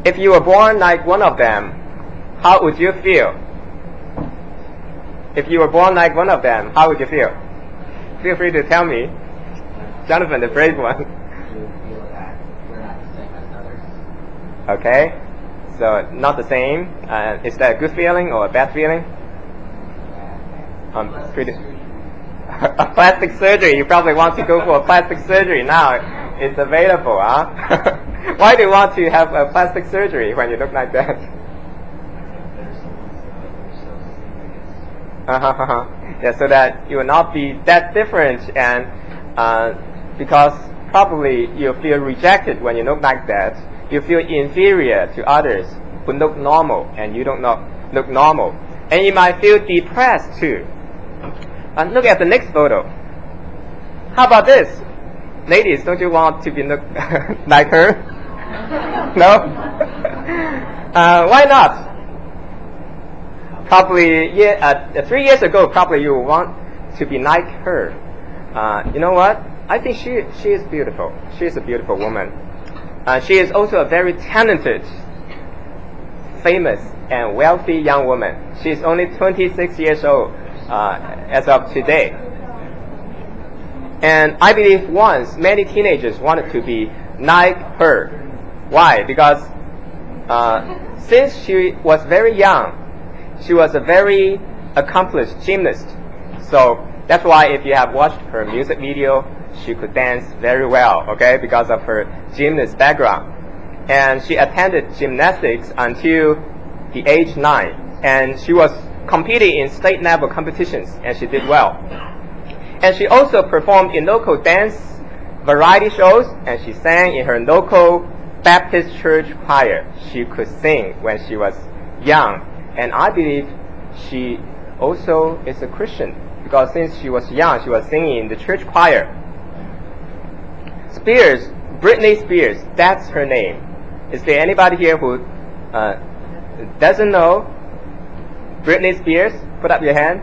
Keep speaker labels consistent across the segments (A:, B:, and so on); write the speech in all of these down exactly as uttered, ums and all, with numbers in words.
A: if you were born like one of them, how would you feel? If you were born like one of them, how would you feel? Feel free to tell me. Jonathan, the brave one.
B: You feel that we're not the same as others.
A: Okay, so not the same. Uh, is that a good feeling or a bad feeling? Um, pretty. A plastic surgery. You probably want to go for a plastic surgery now. It's available, huh? Why do you want to have a plastic surgery when you look like that? Uh-huh, uh-huh. Yeah, so that you will not be that different, and uh, because probably you feel rejected when you look like that. You feel inferior to others who look normal, and you don't look, look normal. And you might feel depressed too. And look at the next photo. How about this? Ladies, don't you want to be look like her? No? uh, why not? Probably yeah, uh, three years ago, probably you want to be like her. Uh, you know what? I think she she is beautiful. She is a beautiful woman. Uh, she is also a very talented, famous, and wealthy young woman. She is only twenty-six years old uh, as of today. And I believe once many teenagers wanted to be like her. Why? Because uh, since she was very young, she was a very accomplished gymnast. So that's why if you have watched her music video, she could dance very well, okay, because of her gymnast background. And she attended gymnastics until the age nine. And she was competing in state level competitions, and she did well. And she also performed in local dance variety shows, and she sang in her local Baptist church choir. She could sing when she was young. And I believe she also is a Christian, because since she was young, she was singing in the church choir. Spears, Britney Spears, that's her name. Is there anybody here who uh, doesn't know Britney Spears? Put up your hand.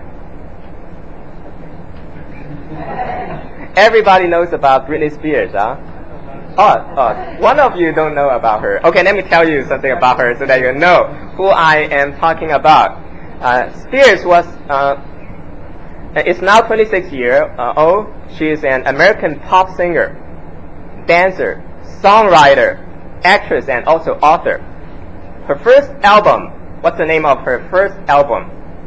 A: Everybody knows about Britney Spears, huh? Oh, oh, one of you don't know about her. Okay, let me tell you something about her so that you know who I am talking about. Uh, Spears was, uh, is now twenty-six years uh, old. She is an American pop singer, dancer, songwriter, actress, and also author. Her first album, what's the name of her first album?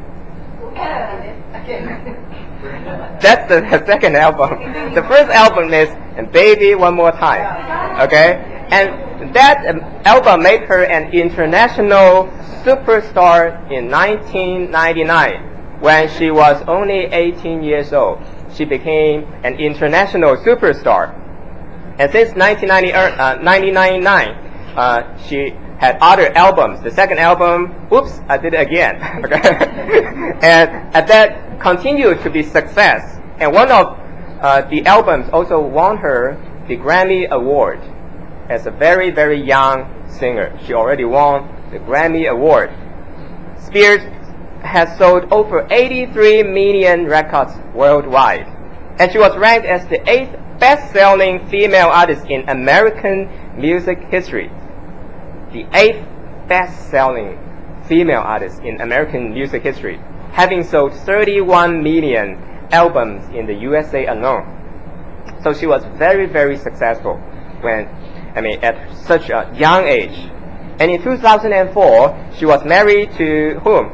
A: That's the, the second album. The first album is Baby One More Time. Okay? And that um, album made her an international superstar in nineteen ninety-nine. When she was only eighteen years old, she became an international superstar. And since nineteen ninety-nine, uh, she had other albums. The second album, oops, I did it again. Okay? And at that continued to be success. And one of uh, the albums also won her the Grammy Award as a very, very young singer. She already won the Grammy Award. Spears has sold over eighty-three million records worldwide. And she was ranked as the eighth best-selling female artist in American music history. The eighth best-selling female artist in American music history, having sold thirty-one million albums in the U S A alone. So she was very, very successful when, I mean, at such a young age. And in two thousand four, she was married to whom?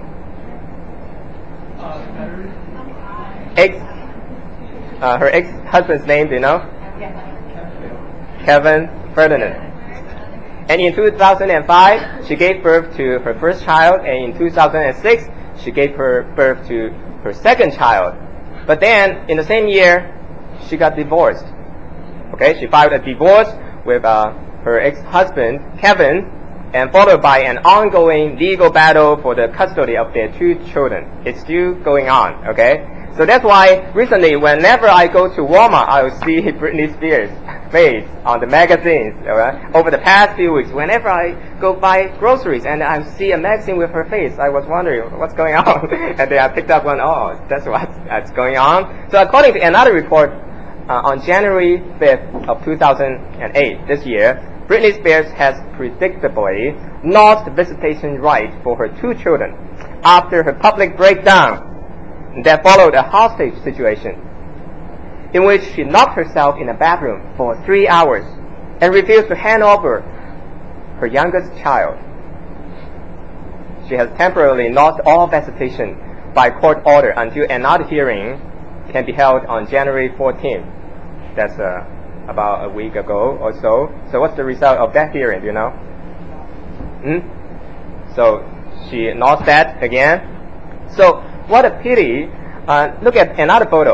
A: Ex, uh, her ex-husband's name, do you know? Kevin Ferdinand. And in two thousand five, she gave birth to her first child, and in two thousand six, she gave her birth to her second child. But then, in the same year, she got divorced. Okay, she filed a divorce with uh, her ex-husband, Kevin, and followed by an ongoing legal battle for the custody of their two children. It's still going on, okay? So that's why recently, whenever I go to Walmart, I will see Britney Spears' face on the magazines. Right? Over the past few weeks, whenever I go buy groceries and I see a magazine with her face, I was wondering what's going on. And then I picked up one, oh, that's what's that's going on. So according to another report, uh, on January fifth of two thousand eight, this year, Britney Spears has predictably lost visitation rights for her two children after her public breakdown that followed a hostage situation in which she locked herself in a bathroom for three hours and refused to hand over her youngest child. She has temporarily lost all visitation by court order until another hearing can be held on January fourteenth. That's uh, about a week ago or so. So what's the result of that hearing, do you know? Hmm? So she lost that again. So what a pity. Uh, look at another photo.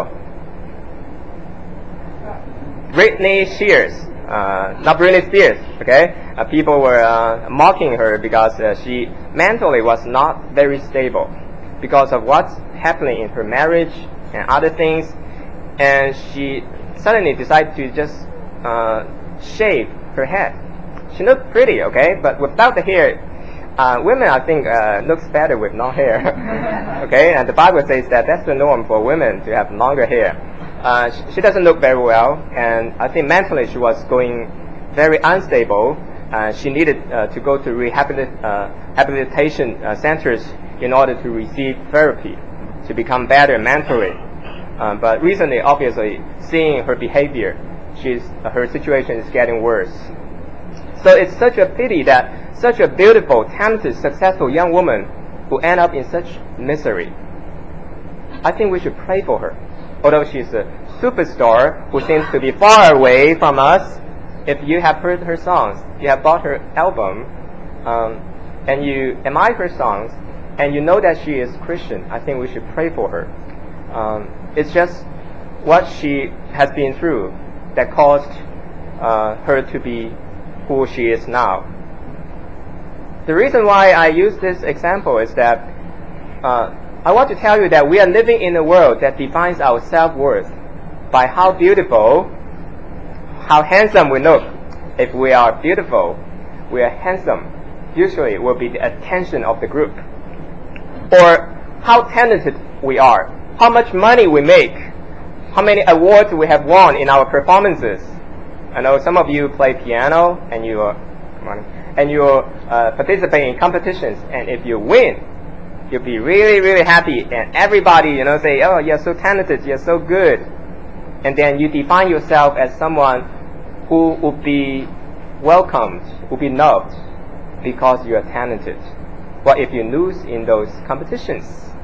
A: Britney Spears. Uh, not Britney Spears, okay? Uh, people were uh, mocking her because uh, she mentally was not very stable because of what's happening in her marriage and other things. And she suddenly decided to just uh, shave her head. She looked pretty, okay? But without the hair, uh, women, I think, uh, looks better with no hair, okay? And the Bible says that that's the norm for women to have longer hair. Uh, she, she doesn't look very well, and I think mentally she was going very unstable. Uh, she needed uh, to go to rehabilit uh, rehabilitation uh, centers in order to receive therapy to become better mentally. Uh, but recently, obviously, seeing her behavior, she's, uh, her situation is getting worse. So it's such a pity that such a beautiful, talented, successful young woman will end up in such misery. I think we should pray for her. Although she's a superstar who seems to be far away from us, if you have heard her songs, you have bought her album, um, and you admire her songs, and you know that she is Christian, I think we should pray for her. Um, it's just what she has been through that caused uh, her to be who she is now. The reason why I use this example is that uh, I want to tell you that we are living in a world that defines our self-worth by how beautiful, how handsome we look. If we are beautiful, we are handsome, usually it will be the attention of the group. Or how talented we are, how much money we make, how many awards we have won in our performances. I know some of you play piano and you are, and you uh, participate in competitions, and if you win, you'll be really, really happy, and everybody, you know, say, oh, you're so talented, you're so good. And then you define yourself as someone who will be welcomed, will be loved because you are talented. What if you lose in those competitions?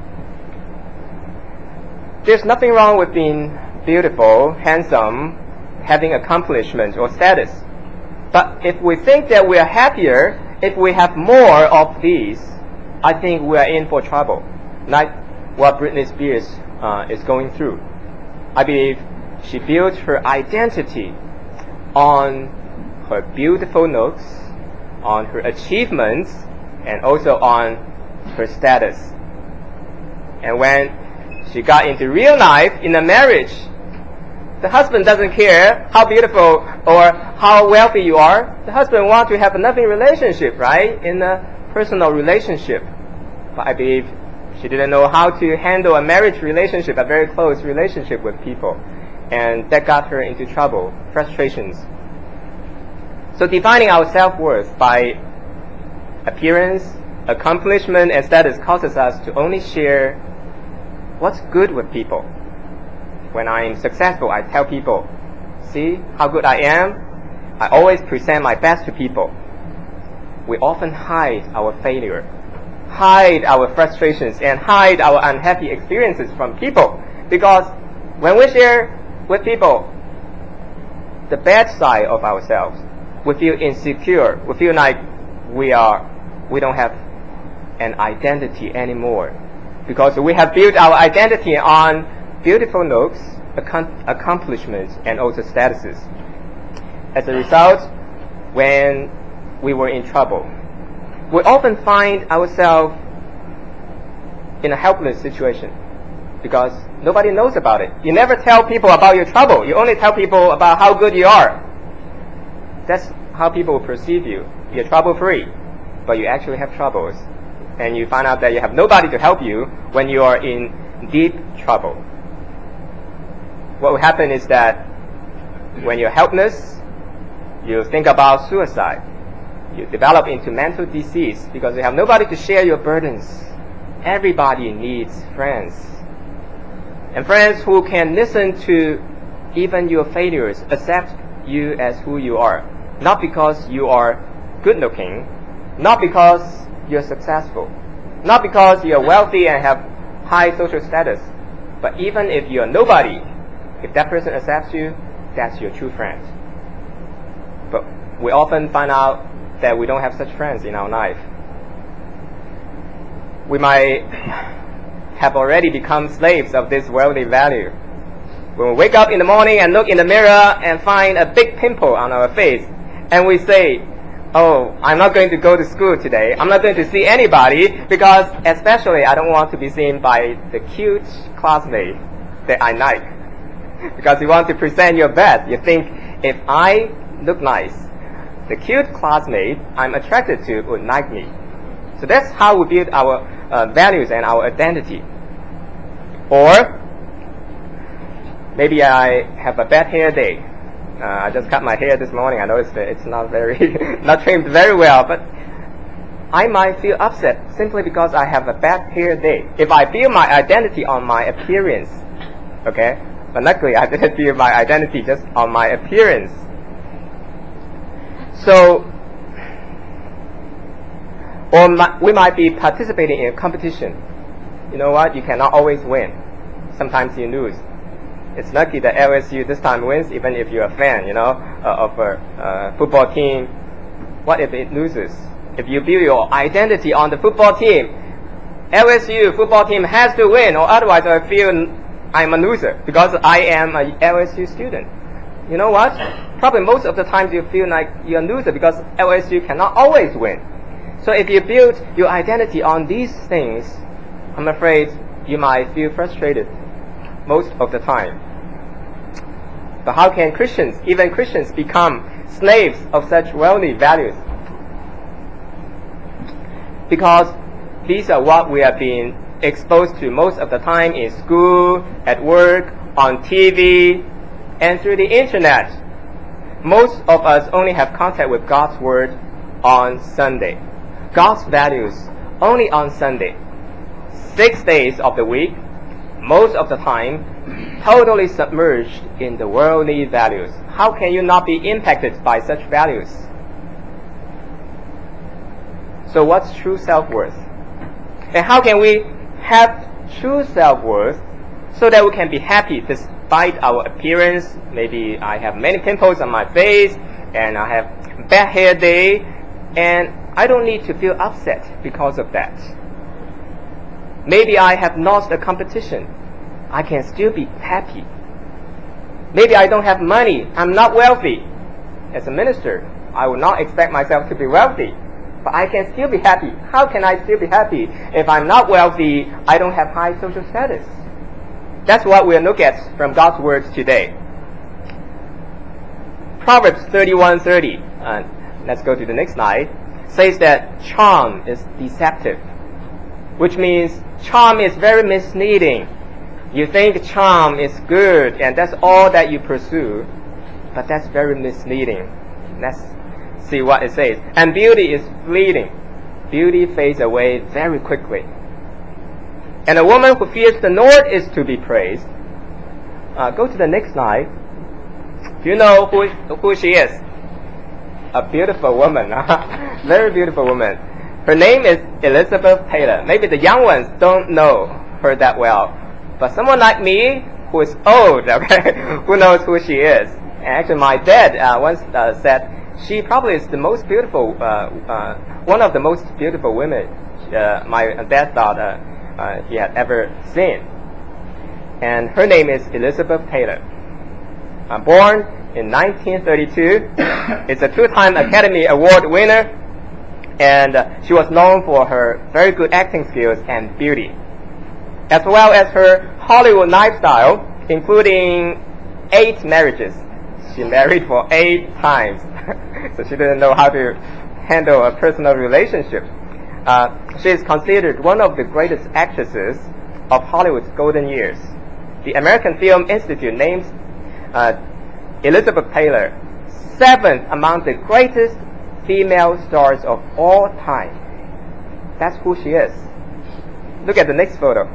A: There's nothing wrong with being beautiful, handsome, having accomplishments or status. But if we think that we are happier if we have more of these, I think we are in for trouble, like what Britney Spears uh, is going through. I believe she built her identity on her beautiful looks, on her achievements, and also on her status. And when she got into real life in a marriage, the husband doesn't care how beautiful or how wealthy you are. The husband wants to have a loving relationship, right? In a personal relationship. But I believe she didn't know how to handle a marriage relationship, a very close relationship with people. And that got her into trouble, frustrations. So defining our self-worth by appearance, accomplishment, and status causes us to only share what's good with people. When I'm successful, I tell people, see how good I am? I always present my best to people. We often hide our failure, hide our frustrations, and hide our unhappy experiences from people. Because when we share with people the bad side of ourselves, we feel insecure. We feel like we are, we don't have an identity anymore. Because we have built our identity on beautiful looks, accomplishments, and also statuses. As a result, when we were in trouble, we often find ourselves in a helpless situation because nobody knows about it. You never tell people about your trouble. You only tell people about how good you are. That's how people perceive you. You're trouble-free, but you actually have troubles. And you find out that you have nobody to help you when you are in deep trouble. What will happen is that when you're helpless, You think about suicide. You develop into mental disease because you have nobody to share your burdens. Everybody needs friends. And friends who can listen to even your failures, accept you as who you are. Not because you are good looking, not because you're successful, not because you're wealthy and have high social status, but even if you're nobody, if that person accepts you, that's your true friend. But we often find out that we don't have such friends in our life. We might have already become slaves of this worldly value. When we wake up in the morning and look in the mirror and find a big pimple on our face, and we say, oh, I'm not going to go to school today. I'm not going to see anybody because especially I don't want to be seen by the cute classmate that I like. Because you want to present your best. You think, if I look nice, the cute classmate I'm attracted to would like me. So that's how we build our uh, values and our identity. Or maybe I have a bad hair day. Uh, I just cut my hair this morning. I noticed that it's not very, not trimmed very well, but I might feel upset simply because I have a bad hair day. If I build my identity on my appearance, okay, but luckily I didn't build my identity just on my appearance. So, or my, we might be participating in a competition. You know what? You cannot always win. Sometimes you lose. It's lucky that L S U this time wins, even if you're a fan, you know, uh, of a uh, football team. What if it loses? If you build your identity on the football team, L S U football team has to win, or otherwise I feel I'm a loser because I am a L S U student. You know what? Probably most of the times you feel like you're a loser because L S U cannot always win. So if you build your identity on these things, I'm afraid you might feel frustrated most of the time. But how can Christians, even Christians, become slaves of such worldly values? Because these are what we are being exposed to most of the time in school, at work, on T V, and through the internet. Most of us only have contact with God's Word on Sunday. God's values only on Sunday. Six days of the week, most of the time, totally submerged in the worldly values. How can you not be impacted by such values? So what's true self-worth? And how can we have true self-worth so that we can be happy despite our appearance? Maybe I have many pimples on my face and I have bad hair day, and I don't need to feel upset because of that. Maybe I have lost a competition. I can still be happy. Maybe I don't have money. I'm not wealthy. As a minister, I would not expect myself to be wealthy. But I can still be happy. How can I still be happy if I'm not wealthy? I don't have high social status. That's what we'll look at from God's words today. Proverbs thirty-one thirty. Uh, let's go to the next slide. Says that charm is deceptive, which means charm is very misleading. You think charm is good and that's all that you pursue, but that's very misleading. Let's see what it says. And beauty is fleeting. Beauty fades away very quickly. And a woman who fears the Lord is to be praised. Uh, go to the next slide. Do you know who, who she is? A beautiful woman. Very beautiful woman. Her name is Elizabeth Taylor. Maybe the young ones don't know her that well. But someone like me, who is old, okay, who knows who she is. And actually my dad uh, once uh, said she probably is the most beautiful, uh, uh, one of the most beautiful women uh, my dad thought uh, uh, he had ever seen. And her name is Elizabeth Taylor. Uh, born in nineteen thirty-two, is a two-time Academy Award winner, and uh, she was known for her very good acting skills and beauty, as well as her Hollywood lifestyle, including eight marriages. She married for eight times, so she didn't know how to handle a personal relationship. Uh, she is considered one of the greatest actresses of Hollywood's golden years. The American Film Institute names uh, Elizabeth Taylor seventh among the greatest female stars of all time. That's who she is. Look at the next photo.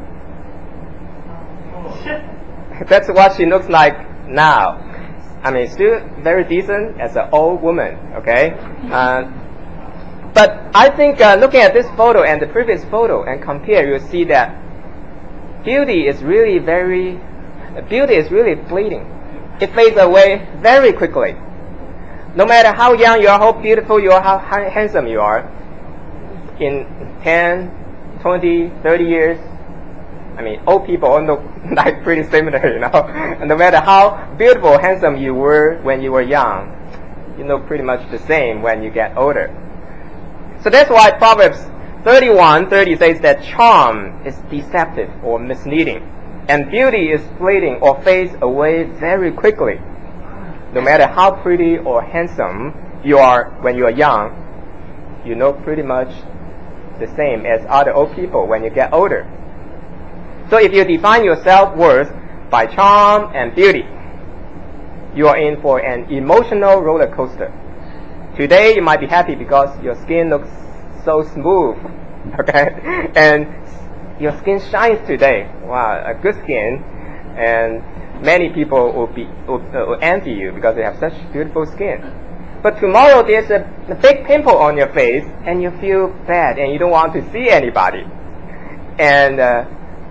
A: That's what she looks like now. I mean, still very decent as an old woman, okay? Uh, but I think uh, looking at this photo and the previous photo and compare, you'll see that beauty is really very, beauty is really fleeting. It fades away very quickly. No matter how young you are, how beautiful you are, how handsome you are, in ten, twenty, thirty years, I mean, old people all look like pretty similar, you know. And no matter how beautiful, handsome you were when you were young, you look pretty much the same when you get older. So that's why Proverbs thirty-one thirty says that charm is deceptive or misleading, and beauty is fleeting or fades away very quickly. No matter how pretty or handsome you are when you are young, you look pretty much the same as other old people when you get older. So if you define your self-worth by charm and beauty, you are in for an emotional roller coaster. Today you might be happy because your skin looks so smooth, okay? And your skin shines today. Wow, a good skin. And many people will, be, will, uh, will envy you because they have such beautiful skin. But tomorrow there's a, a big pimple on your face and you feel bad and you don't want to see anybody. And uh,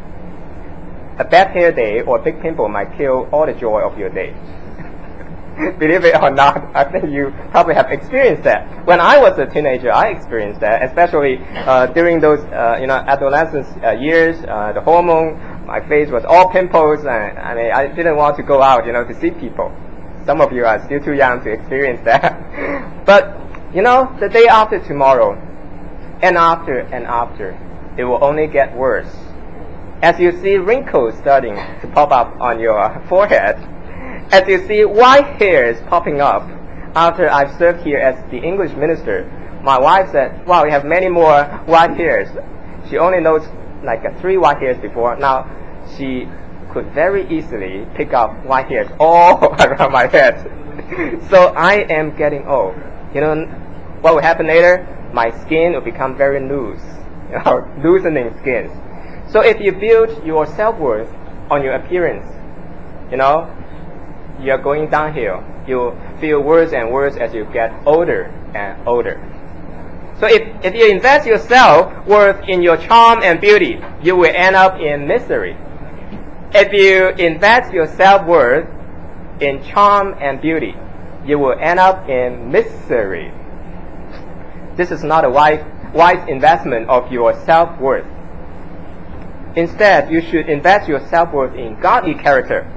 A: a bad hair day or a big pimple might kill all the joy of your day. Believe it or not, I think you probably have experienced that. When I was a teenager, I experienced that, especially uh, during those uh, you know adolescence uh, years. Uh, the hormone, my face was all pimples, and I mean I didn't want to go out, you know, to see people. Some of you are still too young to experience that. But you know, the day after tomorrow, and after and after, it will only get worse. As you see wrinkles starting to pop up on your forehead, as you see white hairs popping up, after I've served here as the English minister, my wife said, wow, we have many more white hairs. She only knows like uh, three white hairs before. Now, she could very easily pick up white hairs all around my head. So I am getting old. You know, what will happen later? My skin will become very loose, you know, loosening skins. So if you build your self-worth on your appearance, you know, you're going downhill. You feel worse and worse as you get older and older. So if, if you invest your self-worth in your charm and beauty, you will end up in misery. If you invest your self-worth in charm and beauty, you will end up in misery. This is not a wise, wise investment of your self-worth. Instead, you should invest your self-worth in godly character.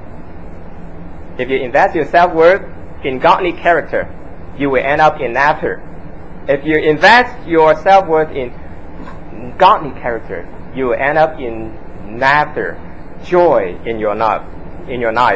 A: If you invest your self-worth in godly character, you will end up in laughter. If you invest your self-worth in godly character, you will end up in laughter, joy in your life. In your life.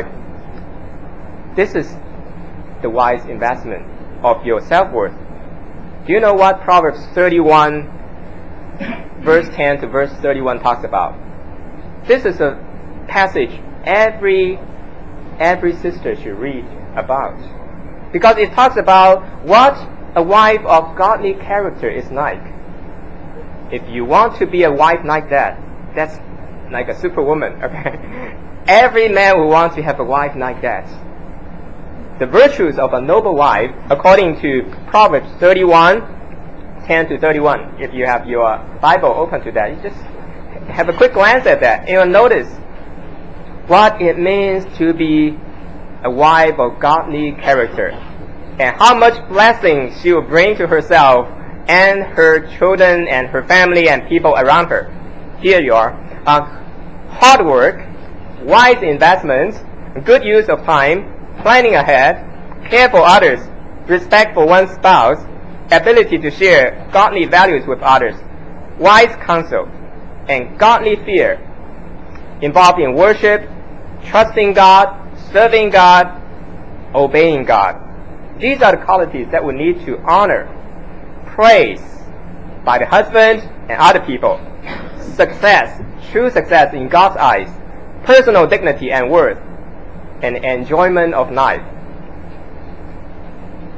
A: This is the wise investment of your self-worth. Do you know what Proverbs thirty-one, verse ten to verse thirty-one talks about? This is a passage every every sister should read about, because it talks about what a wife of godly character is like. If you want to be a wife like that, that's like a superwoman, okay? Every man will want to have a wife like that. The virtues of a noble wife, according to Proverbs thirty-one, ten to thirty-one. If you have your Bible open to that, you just have a quick glance at that. You will notice what it means to be a wife of godly character, and how much blessing she will bring to herself and her children and her family and people around her. Here you are. Uh, hard work, wise investments, good use of time, planning ahead, care for others, respect for one's spouse, ability to share godly values with others, wise counsel, and godly fear, involved in worship, trusting God, serving God, obeying God. These are the qualities that we need to honor, praise by the husband and other people. Success, true success in God's eyes, personal dignity and worth, and enjoyment of life.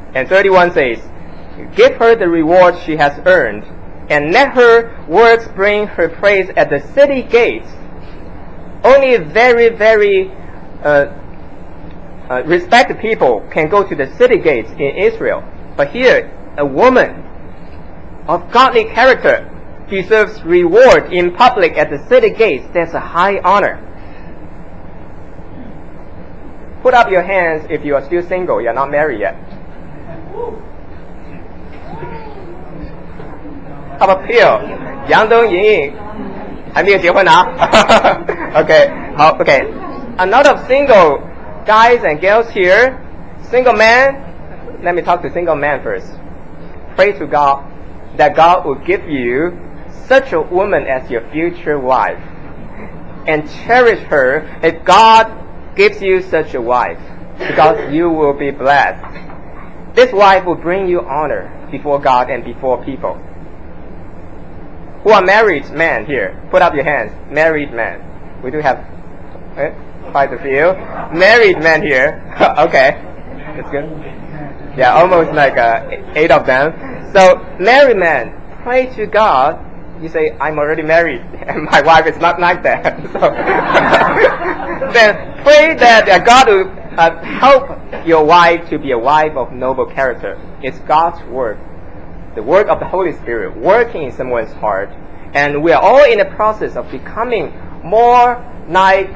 A: And thirty-one says, give her the reward she has earned, and let her works bring her praise at the city gates. Only very, very uh, uh, respected people can go to the city gates in Israel. But here, a woman of godly character deserves reward in public at the city gates. That's a high honor. Put up your hands if you are still single, you're not married yet. How about Phil? 杨东莹莹还没有结婚啊 Okay, 好 Okay. A lot of single guys and girls here. Single men. Let me talk to single men first. Pray to God that God will give you such a woman as your future wife, and cherish her if God gives you such a wife, because you will be blessed. This wife will bring you honor before God and before people. Who are married men here? Put up your hands. Married men. We do have eh, quite a few. Married men here. Okay. That's good. Yeah, almost like uh, eight of them. So, married men, pray to God. You say, I'm already married, and my wife is not like that. So, then pray that uh, God will uh, help your wife to be a wife of noble character. It's God's work, the work of the Holy Spirit, working in someone's heart. And we are all in the process of becoming more like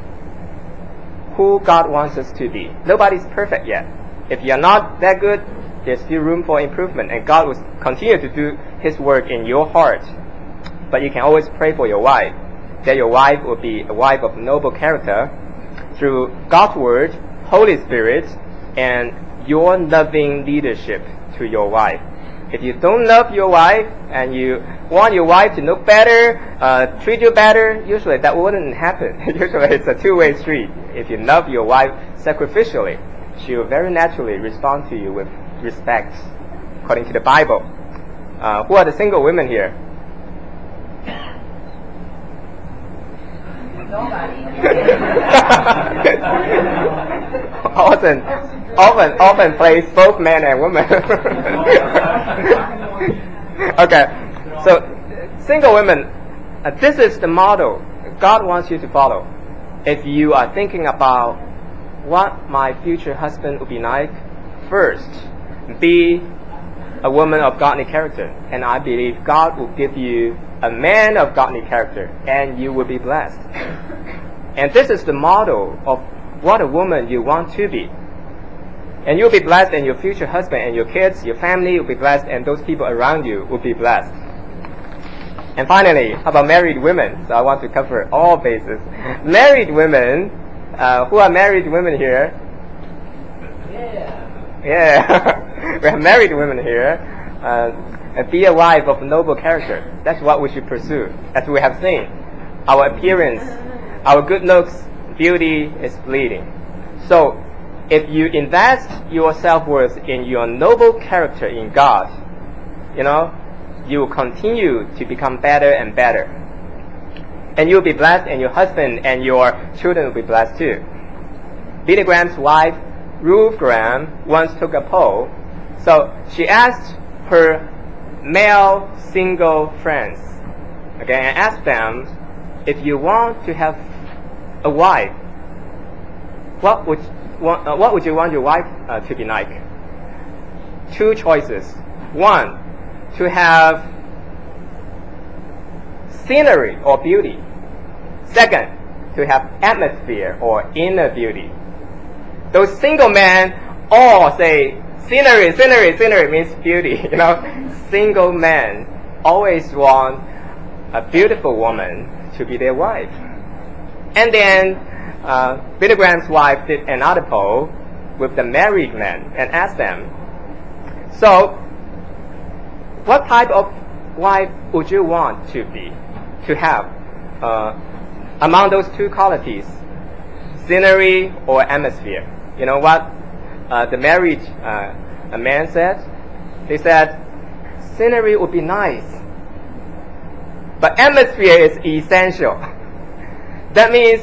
A: who God wants us to be. Nobody's perfect yet. If you're not that good, there's still room for improvement, and God will continue to do His work in your heart. But you can always pray for your wife, that your wife will be a wife of noble character through God's Word, Holy Spirit, and your loving leadership to your wife. If you don't love your wife and you want your wife to look better, uh, treat you better, usually that wouldn't happen. Usually it's a two-way street. If you love your wife sacrificially, she will very naturally respond to you with respect, according to the Bible. Uh, who are the single women here? often, often, often plays both men and women. Okay, so single women, uh, this is the model God wants you to follow. If you are thinking about what my future husband would be like, first, be a woman of godly character, and I believe God will give you a man of godly character, and you will be blessed. And this is the model of what a woman you want to be. And you'll be blessed, and your future husband and your kids, your family will be blessed, and those people around you will be blessed. And finally, how about married women? So I want to cover all bases. Married women, uh, who are married women here?
B: Yeah.
A: Yeah. We have married women here. Uh, and be a wife of noble character. That's what we should pursue. As we have seen, our appearance, our good looks, beauty is fleeting. So, if you invest your self-worth in your noble character in God, you know, you will continue to become better and better. And you'll be blessed, and your husband and your children will be blessed too. Billy Graham's wife, Ruth Graham, once took a poll. So she asked her male single friends, okay, and asked them, if you want to have a wife, what would want, uh, what would you want your wife uh, to be like? Two choices. One, to have scenery or beauty. Second, to have atmosphere or inner beauty. Those single men all say scenery, scenery, scenery means beauty. You know, single men always want a beautiful woman to be their wife. And then uh, Billy Graham's wife did another poll with the married men and asked them, so what type of wife would you want to be, to have uh, among those two qualities, scenery or atmosphere? You know what uh, the married uh, a man said? They said, scenery would be nice, but atmosphere is essential. That means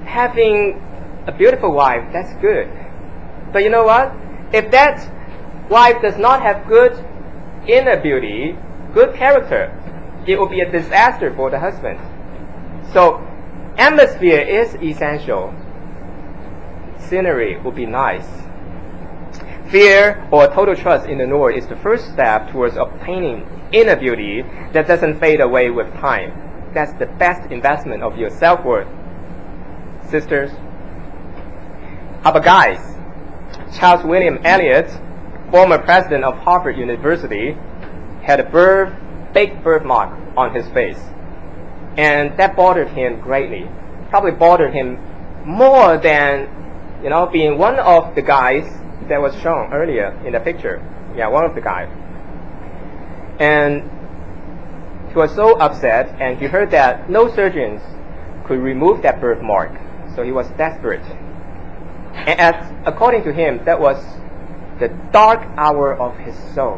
A: having a beautiful wife, that's good. But you know what? If that wife does not have good inner beauty, good character, it will be a disaster for the husband. So, atmosphere is essential. Scenery will be nice. Fear or total trust in the Lord is the first step towards obtaining inner beauty that doesn't fade away with time. That's the best investment of your self-worth. Sisters, how about guys? Charles William Eliot, former president of Harvard University, had a birth, big birthmark on his face. And that bothered him greatly. Probably bothered him more than, you know, being one of the guys that was shown earlier in the picture. Yeah, one of the guys. And he was so upset, and he heard that no surgeons could remove that birthmark. So he was desperate. And as, according to him, that was the dark hour of his soul.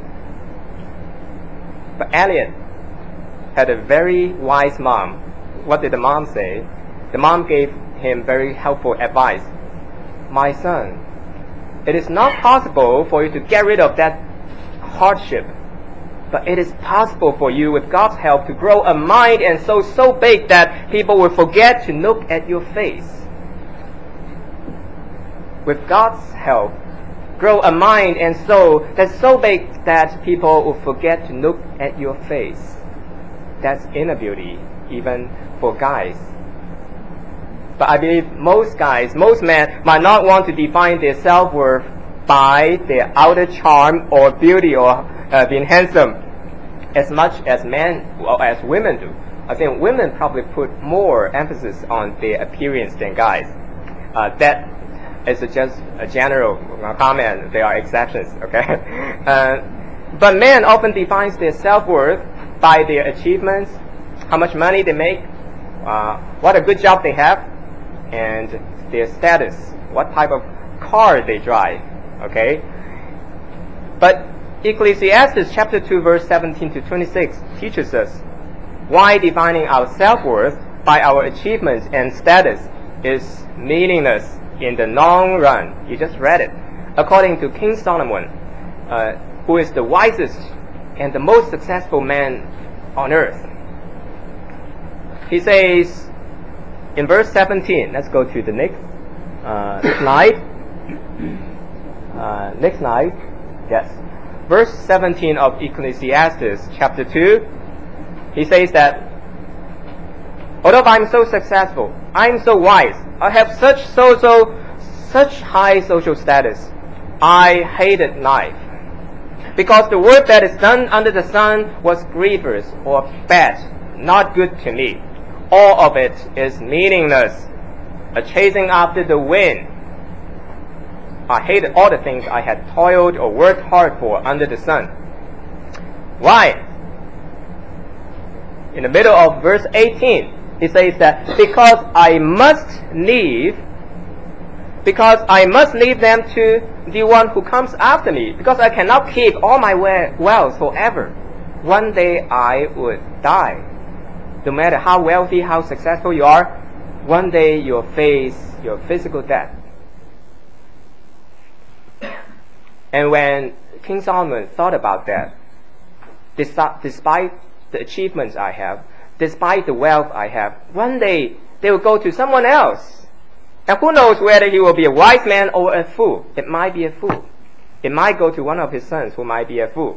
A: But Eliot had a very wise mom. What did the mom say? The mom gave him very helpful advice. My son, it is not possible for you to get rid of that hardship, but it is possible for you, with God's help, to grow a mind and soul so big that people will forget to look at your face. With God's help, grow a mind and soul that's so big that people will forget to look at your face. That's inner beauty, even for guys. But I believe most guys, most men, might not want to define their self-worth by their outer charm or beauty or uh, being handsome as much as men or as women do. I think women probably put more emphasis on their appearance than guys. Uh, that is just a general comment. There are exceptions, okay? uh, but men often define their self-worth by their achievements, how much money they make, uh, what a good job they have, and their status, what type of car they drive, okay? But Ecclesiastes chapter two verse seventeen to twenty-six teaches us why defining our self-worth by our achievements and status is meaningless in the long run. You just read it. According to King Solomon, uh, who is the wisest and the most successful man on earth, he says in verse seventeen, let's go to the next uh, slide. Uh, next slide. Yes. Verse seventeen of Ecclesiastes chapter two, he says that, although I'm so successful, I'm so wise, I have such so-so, such high social status, I hated life. Because the work that is done under the sun was grievous or bad, not good to me. All of it is meaningless, a chasing after the wind. I hated all the things I had toiled or worked hard for under the sun. Why? In the middle of verse eighteen, he says that because I must leave, because I must leave them to the one who comes after me, because I cannot keep all my wealth forever. One day I would die. No matter how wealthy, how successful you are, one day you'll face your physical death. And when King Solomon thought about that, despite the achievements I have, despite the wealth I have, one day they will go to someone else. And who knows whether he will be a wise man or a fool? It might be a fool. It might go to one of his sons who might be a fool.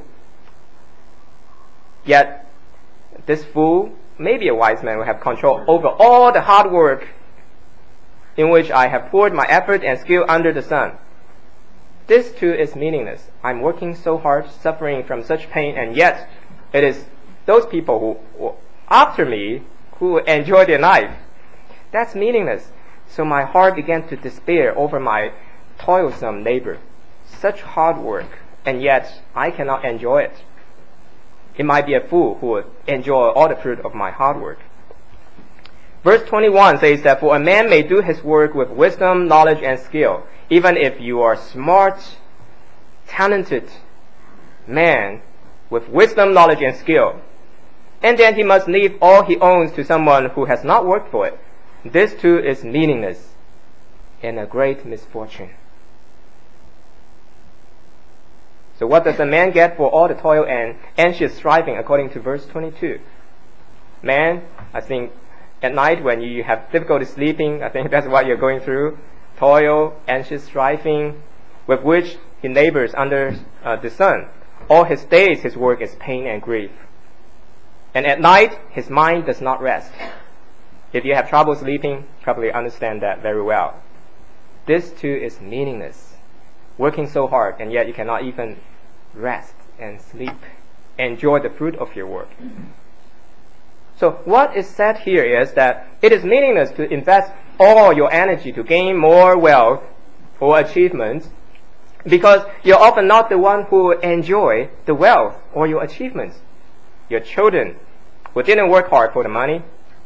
A: Yet, this fool, maybe a wise man, will have control over all the hard work in which I have poured my effort and skill under the sun. This too is meaningless. I'm working so hard, suffering from such pain, and yet it is those people who, who after me who enjoy their life. That's meaningless. So my heart began to despair over my toilsome labor. Such hard work, and yet I cannot enjoy it. It might be a fool who would enjoy all the fruit of my hard work. Verse twenty-one says that, for a man may do his work with wisdom, knowledge, and skill. Even if you are smart, talented man with wisdom, knowledge, and skill, and then he must leave all he owns to someone who has not worked for it. This too is meaningless and a great misfortune. So what does a man get for all the toil and anxious striving according to verse twenty-two? Man, I think at night when you have difficulty sleeping, I think that's what you're going through. Toil, anxious striving, with which he labors under uh, the sun. All his days his work is pain and grief. And at night his mind does not rest. If you have trouble sleeping, probably understand that very well. This too is meaningless. Working so hard and yet you cannot even rest and sleep. Enjoy the fruit of your work. So what is said here is that it is meaningless to invest all your energy to gain more wealth or achievements, because you're often not the one who enjoy the wealth or your achievements. Your children who didn't work hard for the money,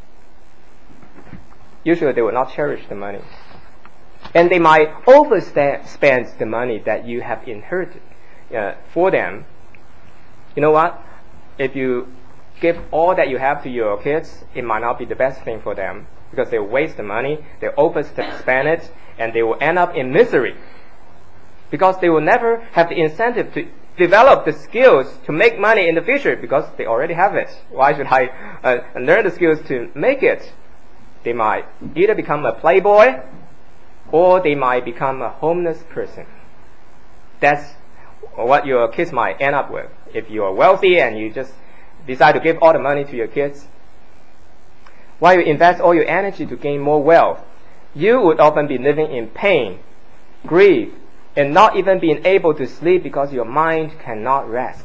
A: usually they will not cherish the money. And they might overspend the money that you have inherited uh, for them. You know what? If you give all that you have to your kids, it might not be the best thing for them, because they will waste the money, they will overspend it, and they will end up in misery. Because they will never have the incentive to develop the skills to make money in the future, because they already have it. Why should I uh, learn the skills to make it? They might either become a playboy, or they might become a homeless person. That's what your kids might end up with. If you are wealthy and you just decide to give all the money to your kids, while you invest all your energy to gain more wealth, you would often be living in pain, grief, and not even being able to sleep because your mind cannot rest.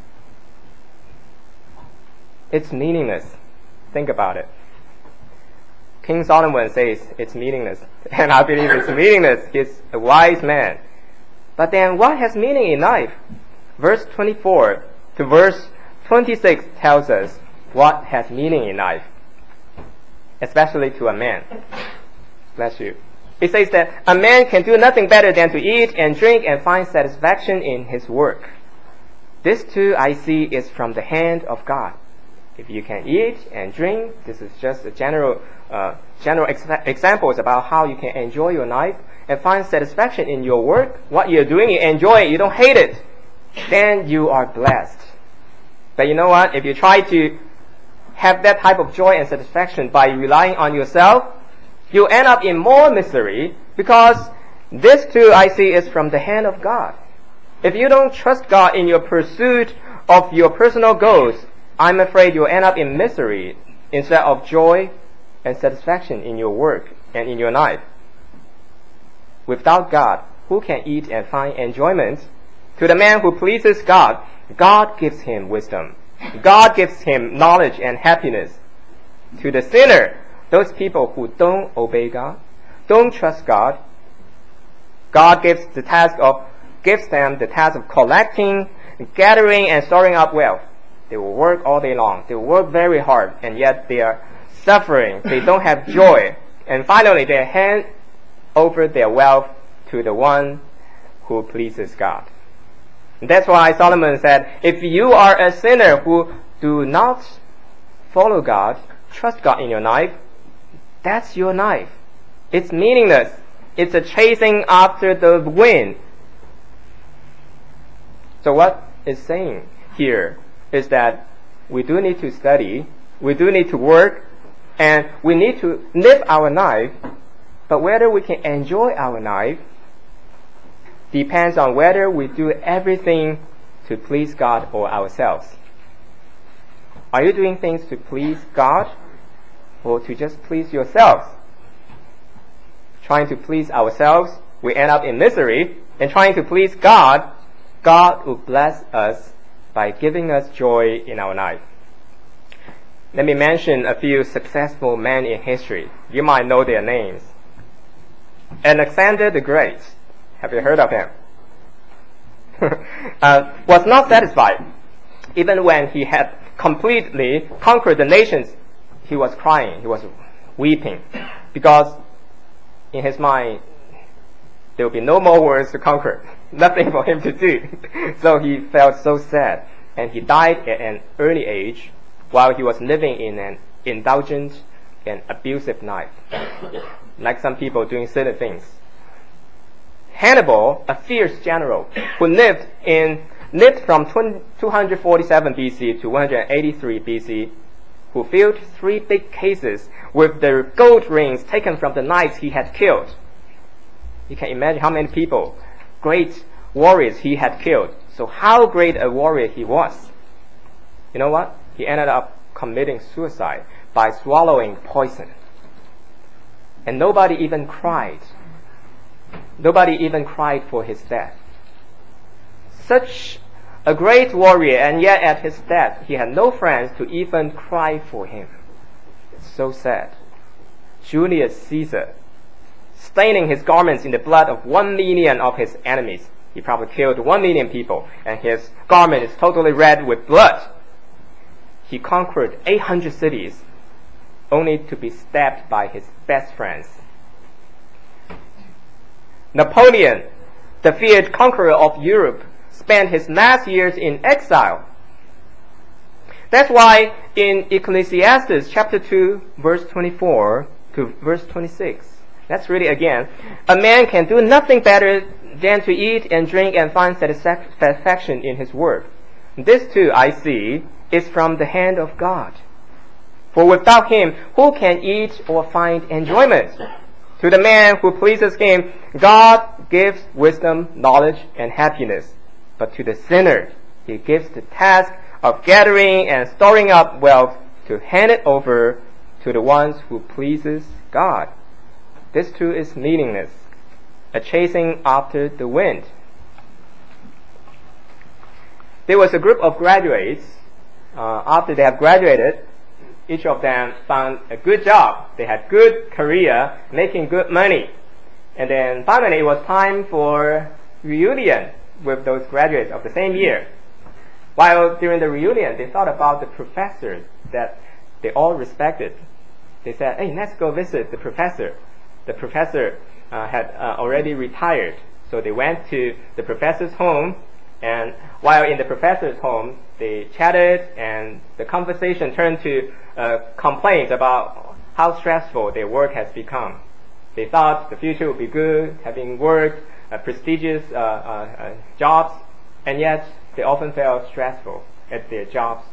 A: It's meaningless. Think about it. King Solomon says it's meaningless, and I believe it's meaningless. He's a wise man. But then what has meaning in life? Verse twenty-four to verse twenty-six tells us what has meaning in life, especially to a man. Bless you. It says that a man can do nothing better than to eat and drink and find satisfaction in his work. This too, I see, is from the hand of God. If you can eat and drink, this is just a general, uh, general ex- examples about how you can enjoy your life and find satisfaction in your work. What you're doing, you enjoy it, you don't hate it. Then you are blessed. But you know what? If you try to have that type of joy and satisfaction by relying on yourself, you end up in more misery, because this too, I see, is from the hand of God. If you don't trust God in your pursuit of your personal goals, I'm afraid you'll end up in misery instead of joy and satisfaction in your work and in your life. Without God, who can eat and find enjoyment? To the man who pleases God, God gives him wisdom. God gives him knowledge and happiness. To the sinner, those people who don't obey God, don't trust God, God gives the task of gives them the task of collecting, gathering, and storing up wealth. They will work all day long. They will work very hard, and yet they are suffering. They don't have joy. And finally, they hand over their wealth to the one who pleases God. And that's why Solomon said, if you are a sinner who do not follow God, trust God in your life, that's your life. It's meaningless. It's a chasing after the wind. So what is saying here is that we do need to study, we do need to work, and we need to live our life, but whether we can enjoy our life depends on whether we do everything to please God or ourselves. Are you doing things to please God or to just please yourselves? Trying to please ourselves, we end up in misery, and trying to please God, God will bless us by giving us joy in our life. Let me mention a few successful men in history. You might know their names. Alexander the Great. Have you heard of him? uh, was not satisfied. Even when he had completely conquered the nations, he was crying, he was weeping, because in his mind, there will be no more worlds to conquer, nothing for him to do. So he felt so sad, and he died at an early age while he was living in an indulgent and abusive life, like some people doing silly things. Hannibal, a fierce general who lived in lived from two hundred forty-seven B C to one hundred eighty-three B C, who filled three big cases with the gold rings taken from the knights he had killed. You can imagine how many people, great warriors he had killed. So how great a warrior he was. You know what? He ended up committing suicide by swallowing poison. And nobody even cried. Nobody even cried for his death. Such a great warrior, and yet at his death, he had no friends to even cry for him. It's so sad. Julius Caesar, staining his garments in the blood of one million of his enemies. He probably killed one million people, and his garment is totally red with blood. He conquered eight hundred cities, only to be stabbed by his best friends. Napoleon, the feared conqueror of Europe, spent his last years in exile. That's why in Ecclesiastes chapter two, verse twenty-four to verse twenty-six, that's really again, a man can do nothing better than to eat and drink and find satisfaction in his work. This too, I see, is from the hand of God. For without him, who can eat or find enjoyment? To the man who pleases him, God gives wisdom, knowledge, and happiness. But to the sinner, he gives the task of gathering and storing up wealth to hand it over to the ones who pleases God. This too is meaningless, a chasing after the wind. There was a group of graduates. Uh, after they have graduated, each of them found a good job. They had good career, making good money. And then finally it was time for reunion with those graduates of the same year. While during the reunion, they thought about the professors that they all respected. They said, hey, let's go visit the professor. The professor uh, had uh, already retired. So they went to the professor's home, and while in the professor's home, they chatted, and the conversation turned to uh, complaints about how stressful their work has become. They thought the future would be good, having worked uh, prestigious uh, uh, uh, jobs, and yet they often felt stressful at their jobs.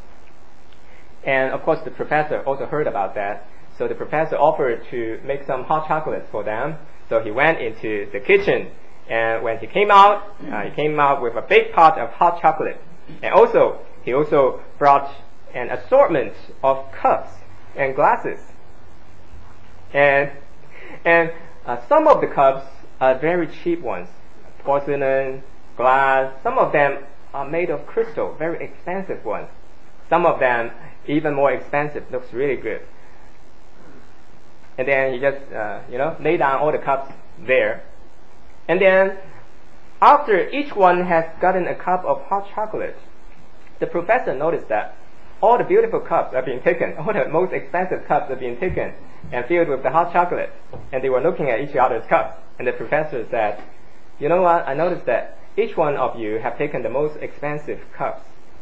A: And of course, the professor also heard about that. So the professor offered to make some hot chocolates for them. So he went into the kitchen, and when he came out, uh, he came out with a big pot of hot chocolate. And also, he also brought an assortment of cups and glasses. And and uh, some of the cups are very cheap ones, porcelain, glass. Some of them are made of crystal, very expensive ones. Some of them even more expensive, looks really good. And then he just, uh, you know, lay down all the cups there. And then, after each one has gotten a cup of hot chocolate, the professor noticed that all the beautiful cups are being taken, all the most expensive cups are being taken and filled with the hot chocolate. And they were looking at each other's cups. And the professor said, you know what, I noticed that each one of you have taken the most expensive cups.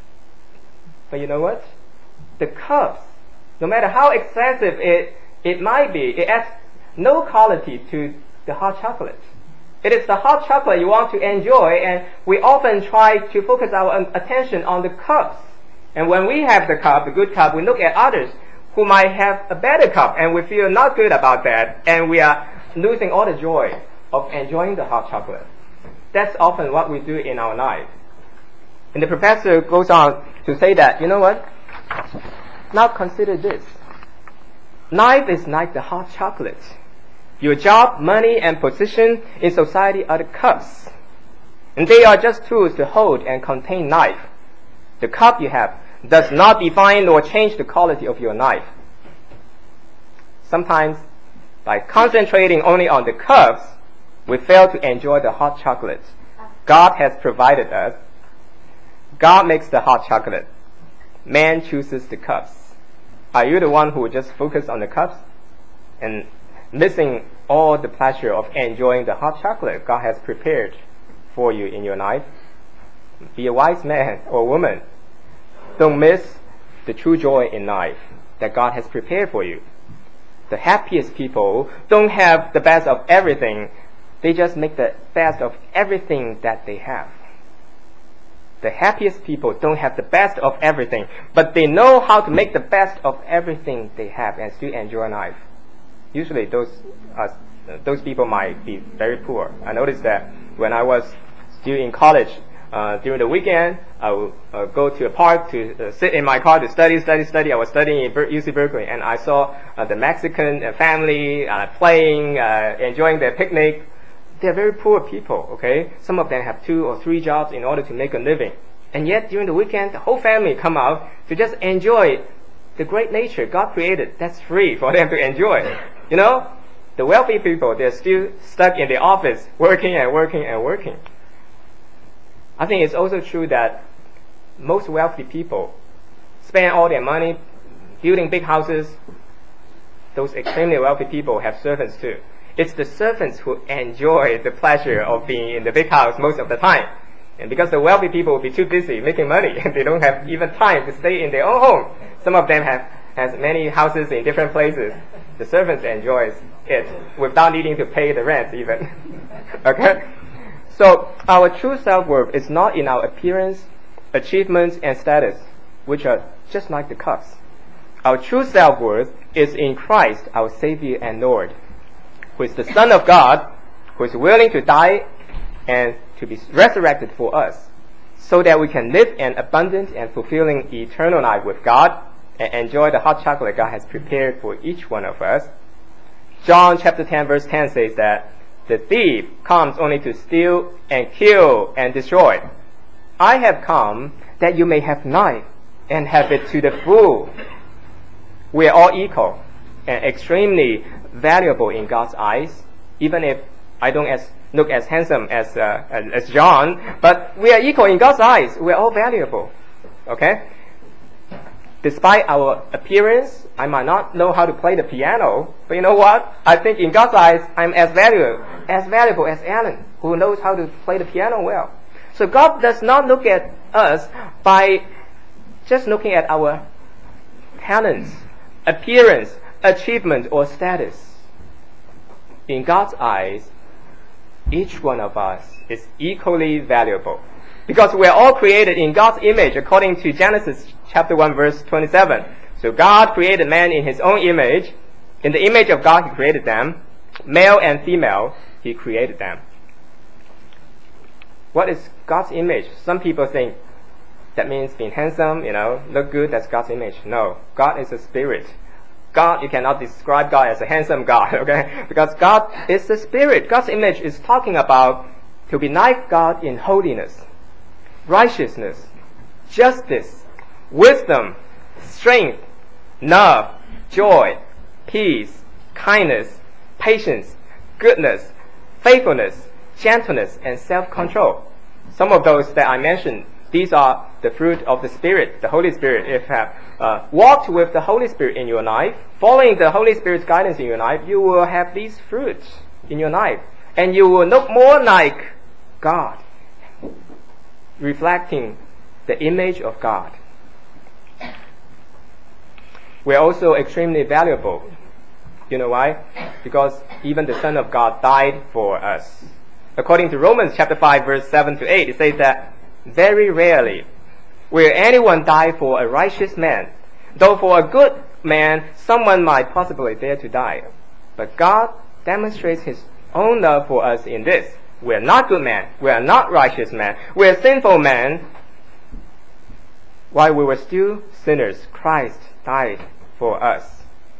A: But you know what? The cups, no matter how expensive it, it might be, it adds no quality to the hot chocolate. It is the hot chocolate you want to enjoy, and we often try to focus our attention on the cups. And when we have the cup, the good cup, we look at others who might have a better cup, and we feel not good about that, and we are losing all the joy of enjoying the hot chocolate. That's often what we do in our life. And the professor goes on to say that, you know what? Now consider this. Life is like the hot chocolate. Your job, money, and position in society are the cups. And they are just tools to hold and contain life. The cup you have does not define nor change the quality of your life. Sometimes, by concentrating only on the cups, we fail to enjoy the hot chocolate God has provided us. God makes the hot chocolate. Man chooses the cups. Are you the one who will just focus on the cups and missing all the pleasure of enjoying the hot chocolate God has prepared for you in your life? Be a wise man or woman. Don't miss the true joy in life that God has prepared for you. The happiest people don't have the best of everything. They just make the best of everything that they have. The happiest people don't have the best of everything, but they know how to make the best of everything they have and still enjoy life. Usually those uh, those people might be very poor. I noticed that when I was still in college, uh, during the weekend, I would uh, go to a park to uh, sit in my car to study, study, study. I was studying in Ber- U C Berkeley, and I saw uh, the Mexican uh, family uh, playing, uh, enjoying their picnic. They're very poor people, okay? Some of them have two or three jobs in order to make a living. And yet, during the weekend, the whole family come out to just enjoy the great nature God created. That's free for them to enjoy. You know, the wealthy people, they're still stuck in the office, working and working and working. I think it's also true that most wealthy people spend all their money building big houses. Those extremely wealthy people have servants too. It's the servants who enjoy the pleasure of being in the big house most of the time. And because the wealthy people will be too busy making money, and they don't have even time to stay in their own home. Some of them have has many houses in different places. The servants enjoys it without needing to pay the rent even. Okay? So our true self-worth is not in our appearance, achievements, and status, which are just like the cups. Our true self-worth is in Christ, our Savior and Lord, who is the Son of God, who is willing to die and to be resurrected for us, so that we can live an abundant and fulfilling eternal life with God and enjoy the hot chocolate God has prepared for each one of us. John chapter ten verse ten says that the thief comes only to steal and kill and destroy. I have come that you may have life and have it to the full. We are all equal and extremely valuable in God's eyes, even if I don't as, look as handsome as, uh, as, as John, but we are equal in God's eyes. We are all valuable. Okay? Despite our appearance, I might not know how to play the piano, but you know what? I think in God's eyes, I'm as valuable, as valuable as Alan, who knows how to play the piano well. So God does not look at us by just looking at our talents, appearance, achievement, or status. In God's eyes, each one of us is equally valuable, because we are all created in God's image according to Genesis chapter one verse twenty-seven. So God created man in his own image. In the image of God he created them. Male and female, he created them. What is God's image? Some people think that means being handsome, you know, look good, that's God's image. No, God is a spirit. God, you cannot describe God as a handsome God, okay? Because God is the spirit. God's image is talking about to be like God in holiness, righteousness, justice, wisdom, strength, love, joy, peace, kindness, patience, goodness, faithfulness, gentleness, and self-control. Some of those that I mentioned, these are the fruit of the Spirit, the Holy Spirit. If you have uh, walked with the Holy Spirit in your life, following the Holy Spirit's guidance in your life, you will have these fruits in your life. And you will look more like God, reflecting the image of God. We're also extremely valuable. You know why? Because even the Son of God died for us. According to Romans chapter five verse seven to eight, it says that very rarely will anyone die for a righteous man, though for a good man someone might possibly dare to die. But God demonstrates his own love for us in this: we are not good men, we are not righteous men, we are sinful men. While we were still sinners, Christ died for us.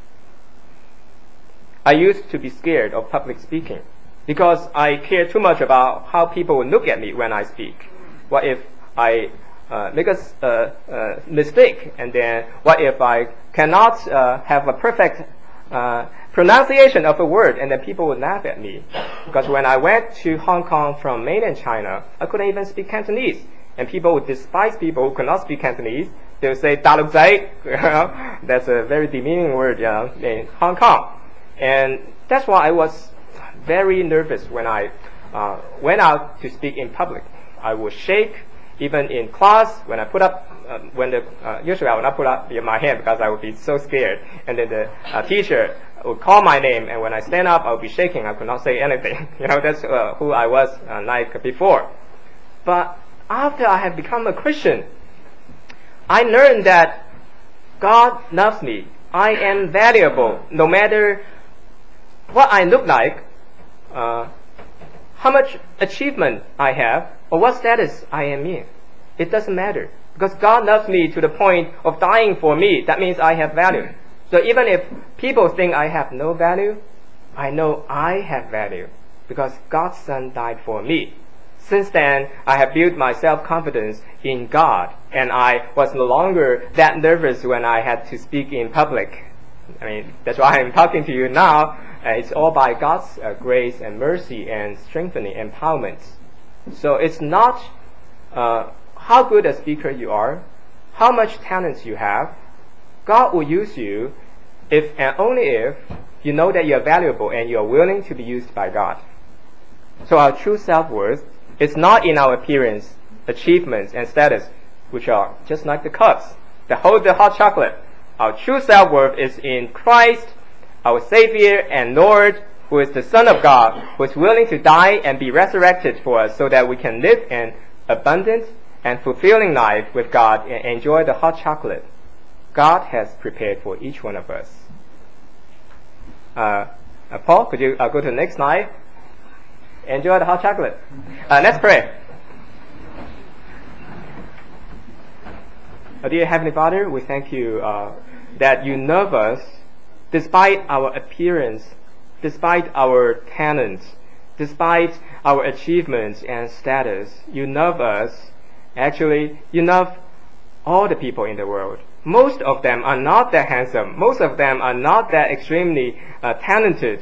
A: I used to be scared of public speaking because I care too much about how people will look at me when I speak. What if I uh, make a uh, uh, mistake, and then what if I cannot uh, have a perfect uh, pronunciation of a word, and then people would laugh at me? Because when I went to Hong Kong from mainland China, I couldn't even speak Cantonese, and people would despise people who could not speak Cantonese. They would say "Da Luk Zai," that's a very demeaning word, you know, in Hong Kong, and that's why I was very nervous when I uh, went out to speak in public. I would shake, even in class, when I put up, uh, when the, uh, usually I would not put up my hand because I would be so scared. And then the uh, teacher would call my name, and when I stand up, I would be shaking. I could not say anything. You know, that's uh, who I was uh, like before. But after I have become a Christian, I learned that God loves me. I am valuable no matter what I look like, uh, how much achievement I have, or what status I am in. It doesn't matter. Because God loves me to the point of dying for me. That means I have value. So even if people think I have no value, I know I have value because God's Son died for me. Since then, I have built my self-confidence in God, and I was no longer that nervous when I had to speak in public. I mean, that's why I'm talking to you now. Uh, it's all by God's uh, grace and mercy and strengthening, empowerment. So it's not uh, how good a speaker you are, how much talent you have. God will use you if and only if you know that you're valuable and you're willing to be used by God. So our true self-worth is not in our appearance, achievements, and status, which are just like the cups that hold the hot chocolate. Our true self-worth is in Christ, our Savior and Lord, who is the Son of God, who is willing to die and be resurrected for us so that we can live an abundant and fulfilling life with God and enjoy the hot chocolate God has prepared for each one of us. Uh, uh, Paul, could you uh, go to the next slide? Enjoy the hot chocolate. Uh, let's pray. Uh, dear Heavenly Father, we thank you uh, that you love us despite our appearance, despite our talents, despite our achievements and status. You love us. Actually, you love all the people in the world. Most of them are not that handsome. Most of them are not that extremely uh, talented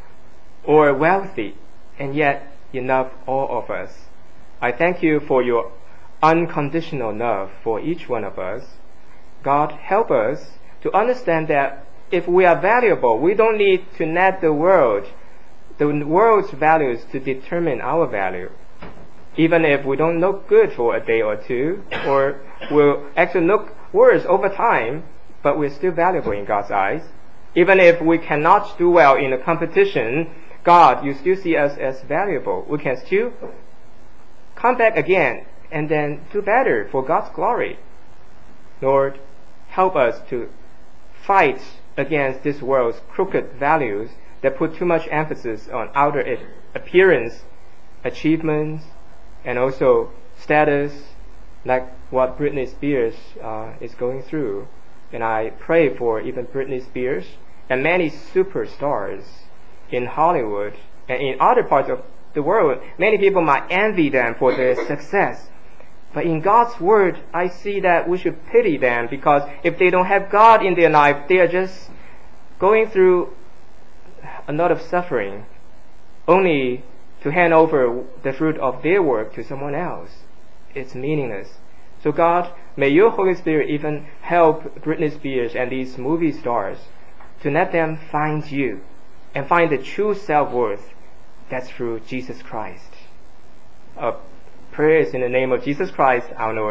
A: or wealthy. And yet, you love all of us. I thank you for your unconditional love for each one of us. God, help us to understand that if we are valuable, we don't need to let the world, the world's values to determine our value. Even if we don't look good for a day or two, or will actually look worse over time, but we're still valuable in God's eyes. Even if we cannot do well in a competition, God, you still see us as valuable. We can still come back again and then do better for God's glory. Lord, help us to fight against this world's crooked values that put too much emphasis on outer appearance, achievements, and also status, like what Britney Spears uh, is going through. And I pray for even Britney Spears and many superstars in Hollywood and in other parts of the world. Many people might envy them for their success. But in God's word, I see that we should pity them, because if they don't have God in their life, they are just going through a lot of suffering, only to hand over the fruit of their work to someone else. It's meaningless. So God, may your Holy Spirit even help Britney Spears and these movie stars to let them find you and find the true self-worth that's through Jesus Christ. Our prayer is in the name of Jesus Christ, our Lord.